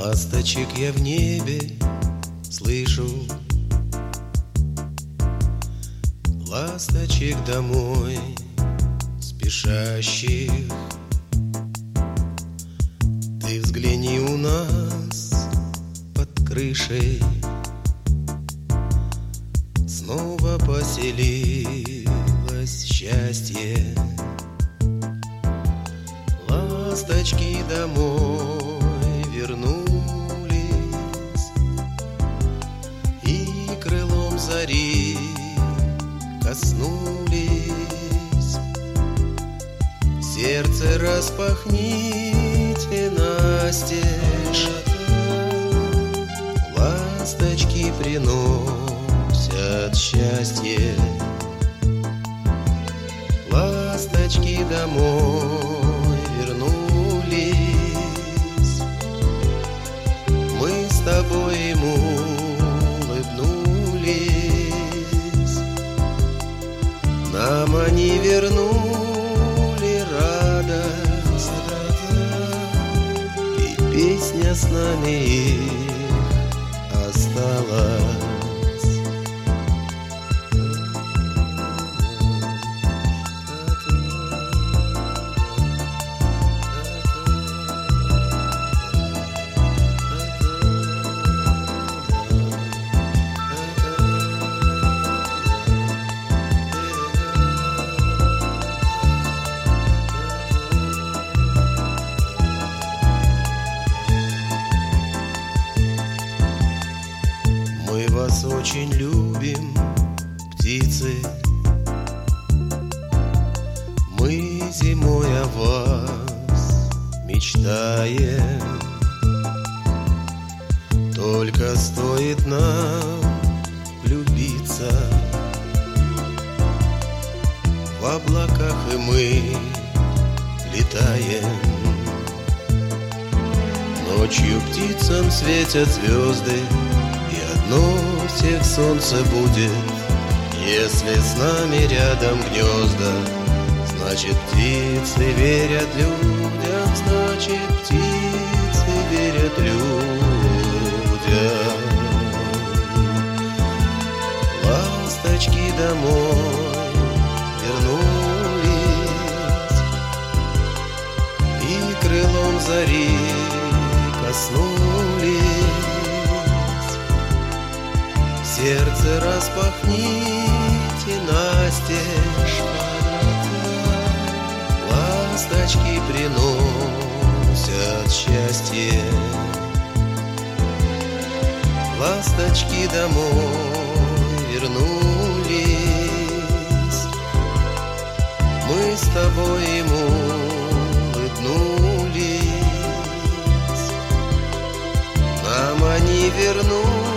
Ласточек я в небе слышу, ласточек домой спешащих. Ты взгляни, у нас под крышей снова поселилось счастье. Ласточки домой вернулись и крылом зари коснулись. Сердце распахните настежь, ласточки приносят счастье. Ласточки домой вернулись, мы с тобой ему улыбнулись. Нам они вернули радость, и песня с нами их осталась. Мы вас очень любим, птицы, мы зимой о вас мечтаем. Только стоит нам влюбиться в облаках, и мы летаем. Ночью птицам светят звезды, но всех солнце будет, если с нами рядом гнезда. Значит, птицы верят людям, значит, птицы верят людям. Ласточки домой вернулись и крылом зари коснулись. Сердце распахните настежь, ласточки приносят счастье. Ласточки домой вернулись, мы с тобой ему улыбнулись. Нам они вернулись